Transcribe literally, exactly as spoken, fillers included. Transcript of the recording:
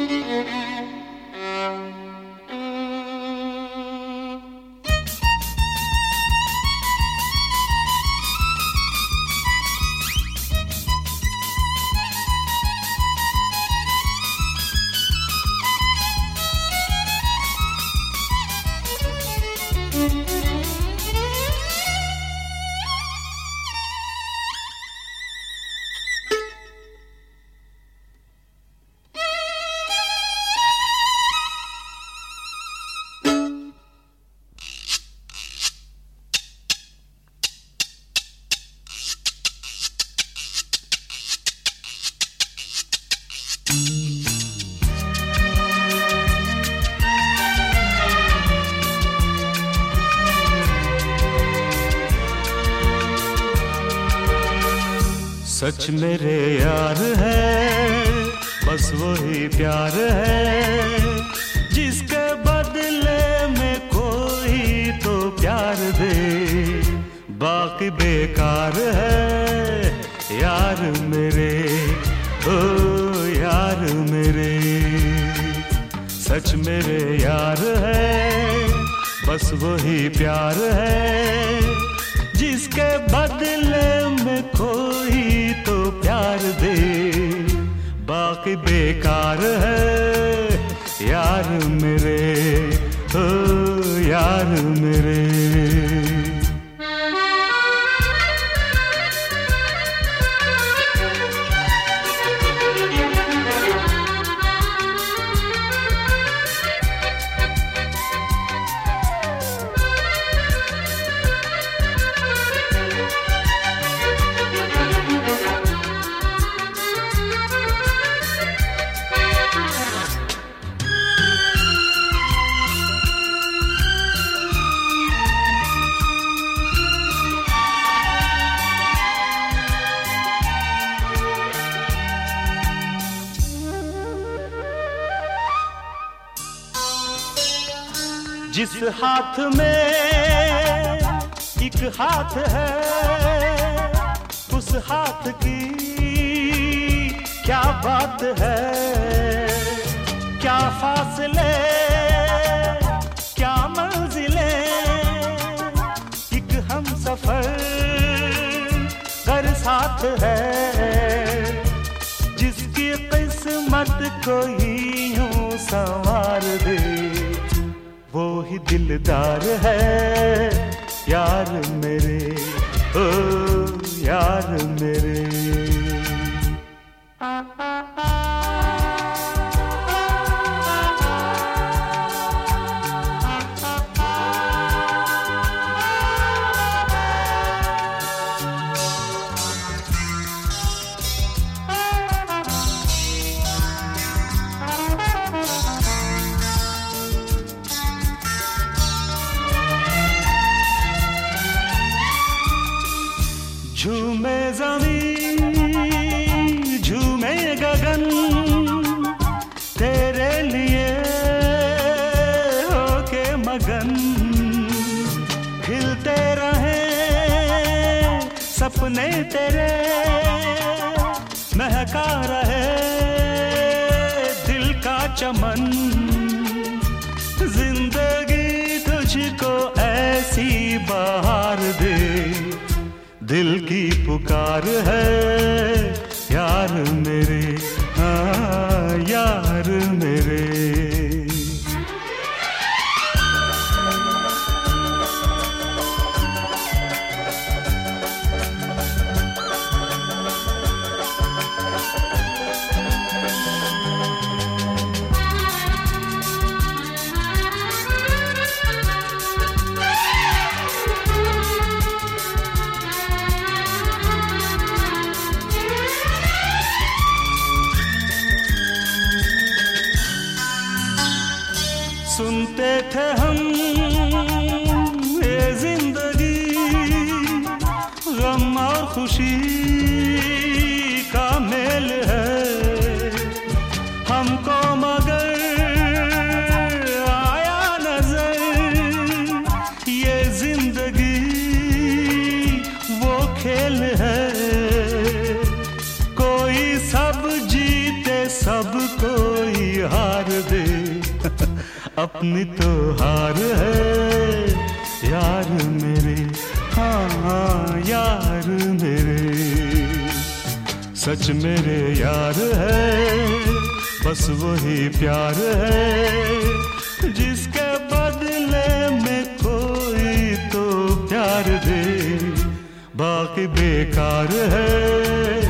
सच मेरे यार है, बस वही प्यार है जिसके बदले में कोई तो प्यार दे। बाकी बेकार है यार मेरे, ओ यार मेरे। सच मेरे यार है, बस वही प्यार है जिसके बदले में कोई तो प्यार दे। बाकी बेकार है यार मेरे, ओ यार मेरे। जिस हाथ में एक हाथ है, उस हाथ की क्या बात है। क्या फासले क्या मंजिलें, एक हम सफर कर साथ है। जिसकी किस्मत कोई यूं संवार दे, वो ही दिलदार है यार मेरे, ओ यार मेरे। झूमे ज़मीं झूमे गगन, तेरे लिए होके मगन। खिलते रहे सपने तेरे, महका रहे दिल का चमन। जिंदगी तुझको ऐसी बहार दे, दिल की पुकार है यार मेरे, हाँ यार मेरे। सुनते थे हम ये जिंदगी, गम और खुशी का मेल है। हमको मगर आया नजर ये जिंदगी वो खेल है। कोई सब जीते सब कोई हार अपनी तो हार है यार मेरे, हाँ हाँ यार मेरे, सच मेरे यार है, बस वही प्यार है जिसके बदले में कोई तो प्यार दे, बाकी बेकार है